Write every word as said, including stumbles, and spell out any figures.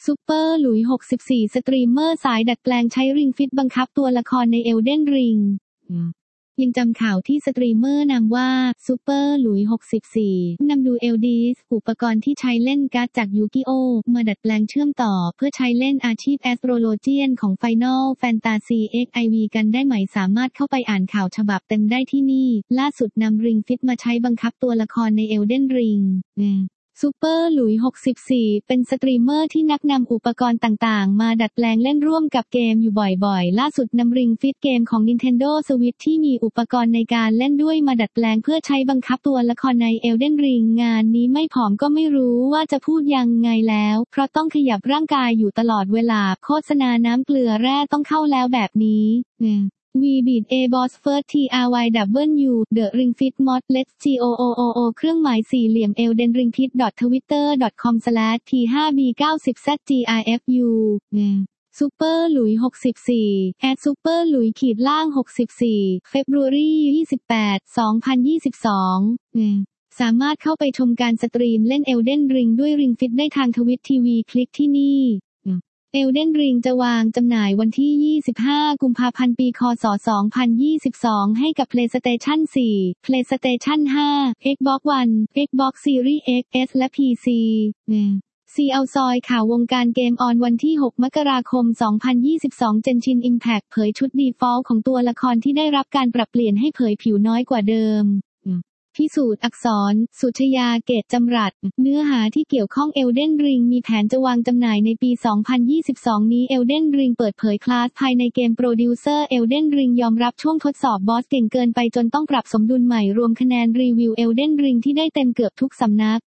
ซูเปอร์หลุยส์หกสิบสี่สตรีมเมอร์สายดัดแปลงใช้ริงฟิตบังคับตัวละครใน Elden Ring ยังจำข่าวที่สตรีมเมอร์นามว่าซูเปอร์หลุยส์หกสิบสี่นำดูเอลดีสอุปกรณ์ที่ใช้เล่นการ์ดจากยูกิโอมาดัดแปลงเชื่อมต่อเพื่อใช้เล่นอาชีพแอสโทรโลเจียนของ Final Fantasy เอ็กซ์ ไอ วี กันได้ไหมสามารถเข้าไปอ่านข่าวฉบับเต็มได้ที่นี่ล่าสุดนำริงฟิตมาใช้บังคับตัวละครใน Elden Ringซูเปอร์หลุยส์หกสิบสี่เป็นสตรีมเมอร์ที่นักนำอุปกรณ์ต่างๆมาดัดแปลงเล่นร่วมกับเกมอยู่บ่อยๆล่าสุดนำริงฟิตเกมของ Nintendo Switch ที่มีอุปกรณ์ในการเล่นด้วยมาดัดแปลงเพื่อใช้บังคับตัวละครใน Elden Ring งานนี้ไม่ผอมก็ไม่รู้ว่าจะพูดยังไงแล้วเพราะต้องขยับร่างกายอยู่ตลอดเวลาโฆษณาน้ำเกลือแร่ต้องเข้าแล้วแบบนี้We beat a boss first tryw The Ring Fit Mod Let's go เครื่องหมายสี่เหลี่ยม Elden Ring Fit twitter dot com slash t ห้า b เก้าสิบ z grifu ซูเปอร์หลุยส์หกสิบสี่แอดซูเปอร์หลุยส์ขีดล่างหกสิบสี่ February ยี่สิบแปด สองพันยี่สิบสองสามารถเข้าไปชมการสตรีมเล่น Elden Ring ด้วย Ring Fit ได้ทาง Twitch ที วี คลิกที่นี่Elden Ring จะวางจำหน่ายวันที่ยี่สิบห้ากุมภาพันธ์ปีคศสองพันยี่สิบสองให้กับ PlayStation สี่ PlayStation ห้า Xbox One Xbox Series เอ็กซ์ เอส และ พี ซี ซีเอาซอยข่าววงการเกมออนวันที่หกมกราคมสองพันยี่สิบสอง Genshin Impact เผยชุด Default ของตัวละครที่ได้รับการปรับเปลี่ยนให้เผยผิวน้อยกว่าเดิมพิสูจน์อักษรสุชยาเกตจำรัดเนื้อหาที่เกี่ยวข้อง Elden Ring มีแผนจะวางจำหน่ายในปี สองพันยี่สิบสอง นี้ Elden Ring เปิดเผยคลาสภายในเกมโปรดิวเซอร์ Elden Ring ยอมรับช่วงทดสอบบอสเก่งเกินไปจนต้องปรับสมดุลใหม่รวมคะแนนรีวิว Elden Ring ที่ได้เต็มเกือบทุกสำนัก